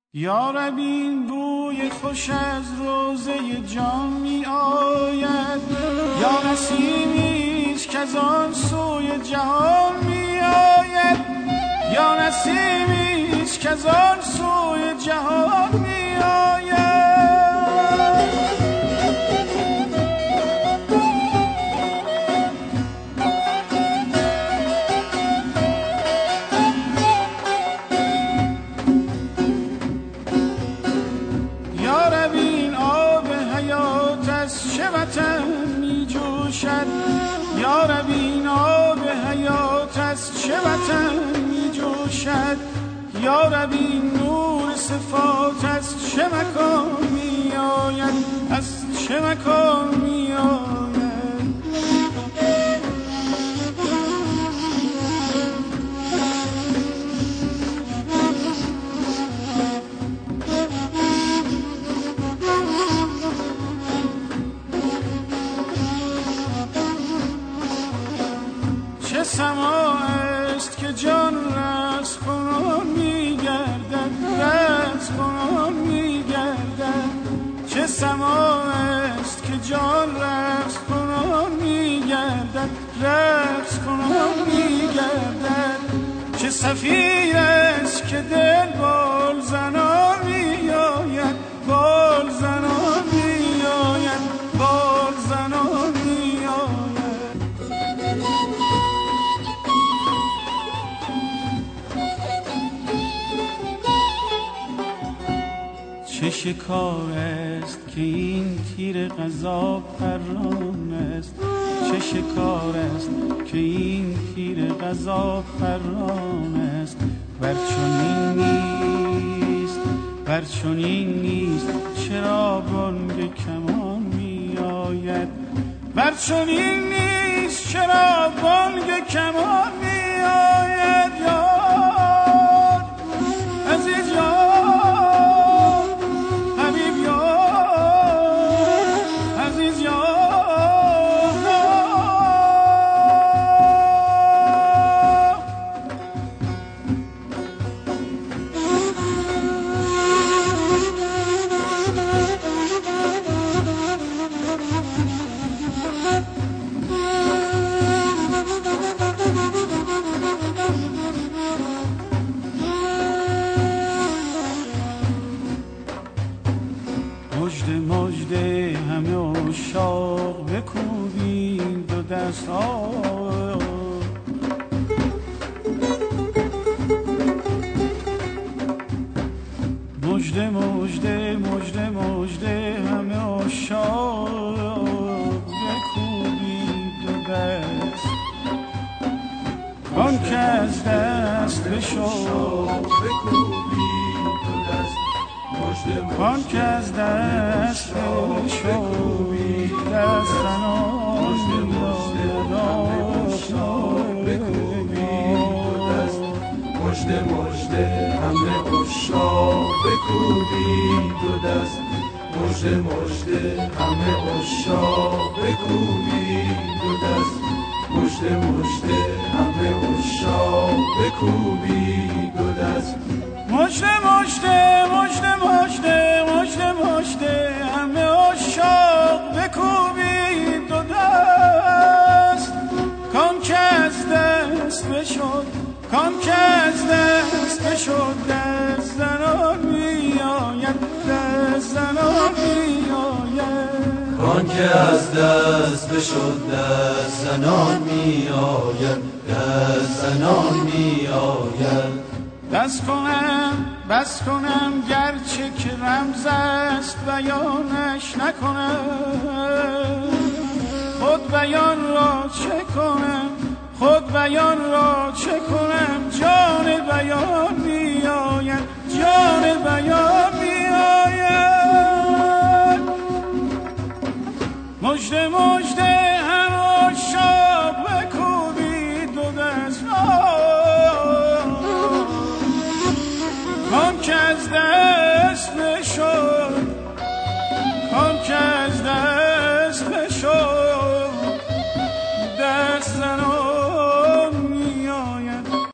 یا رب این بوی خوش از روضه جان می آید، یا نسیمیست که از آن سوی جهان می آید، یا نسیمیست که از آن سوی جهان می آید. یا رب این آب حیات از چه وطن می جوشد، یا رب این نور صفات از چه مکان می آید، از چه مکان می آید. چه سما است که جان رقص کنان می گردد، رقص کنان می گردد. چه سما است که جان رقص کنان می گردد، رقص کنان می گردد. چه صفیر است که دل بال زنان می آید، بال زنان می آید، بال زنان می آید. چه شکار است که این تیر قضا پران است، چه شکار است که این تیر قضا پران است. ور چنین نیست، ور چنین نیست چرا بانگ کمان می آید، ور چنین نیست چرا بانگ کمان می آید. یار عزیز یار مژده همه عشاق بکوبیم دو دست مژده مژده مژده مژده همه عشاق بکوبیم دو دست. آن که از دست بشد بکوبیم دو دست، آن که از دست بشوی دست زنان بکوبی دو دست. مژده مژده همه عشاق بکوبی دو دست، مژده مژده همه عشاق بکوبی دو دست، مژده مژده همه عشاق بکوبی دو دست. مژده مژده مژده مژده مژده مژده همه عشاق بکوبیم دو دست. کام که از دست بشد، کام که از دست بشد دست زنان می آید، دست زنان می آید. کام که از دست بشد دست زنان می آید، دست زنان می آید. بس کنم بس کنم گرچه که رمز است بیانش نکنم، خود بیان را چه کنم، خود بیان را چه کنم، جان بیان